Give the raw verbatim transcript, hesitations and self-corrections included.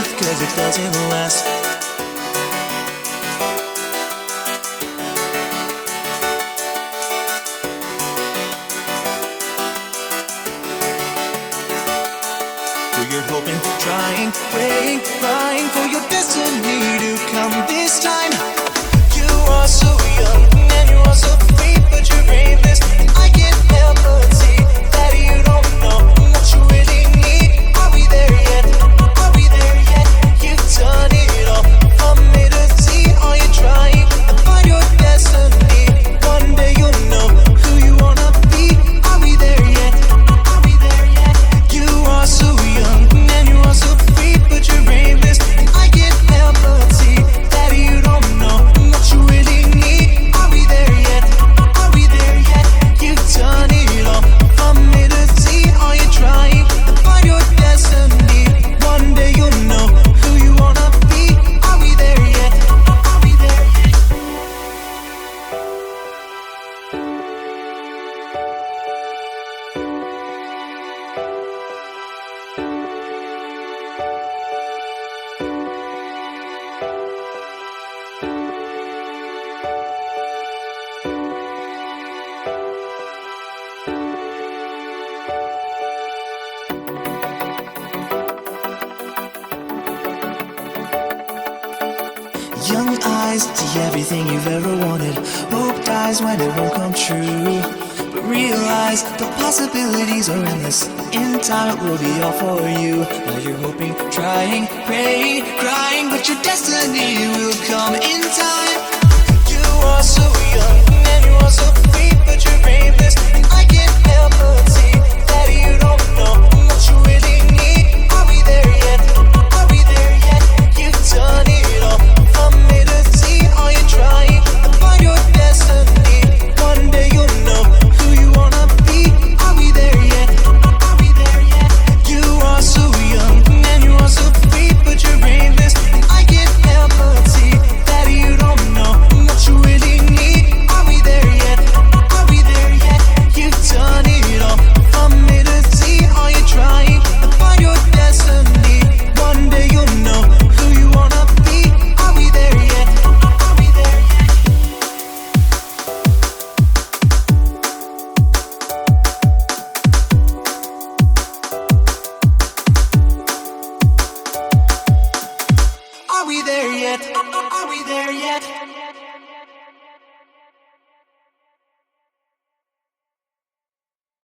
truth, cause it doesn't last. You're hoping, trying, praying, crying for your destiny to come this time. You are so young and you are so free, but you're aimless. I can't help but see that you don't know what you really need. Are we there yet? Are we there yet? You've done it all from A to Z. Are you trying to find your destiny? One day you'll know who you wanna be. Are we there yet? Are we there yet? You are so young and you are so free, but you're aimless. I can't help but see that you don't know what you really need. Are we there yet? Are we there yet? You've done it all from A to Z. Are you trying to find your destiny? One day you'll know who you wanna be. Are we there yet? Are we there yet? Young eyes see everything you've ever wanted. Hope dies when it won't come true. But realize the possibilities are endless. In time it will be all for you. Now you're hoping, trying, praying, crying, but your destiny will come in time. You are so young and you are so free, but you're aimless. I can't help but see that you don't know what you really need. Are we there yet? Are we there yet? You've done it all from A to Z. Are you trying to find your destiny? One day you'll know who you wanna be. Are we there yet? Are we there yet? You are so young and you are so free, but you're aimless. I can't help but see that you don't know what you really need. Are we there yet? Are we there yet? You've done it all from A to Z. Are you trying to find your destiny? One day you'll know who you wanna be. Are we there yet? Are we there yet? Are we there yet? Are we there yet?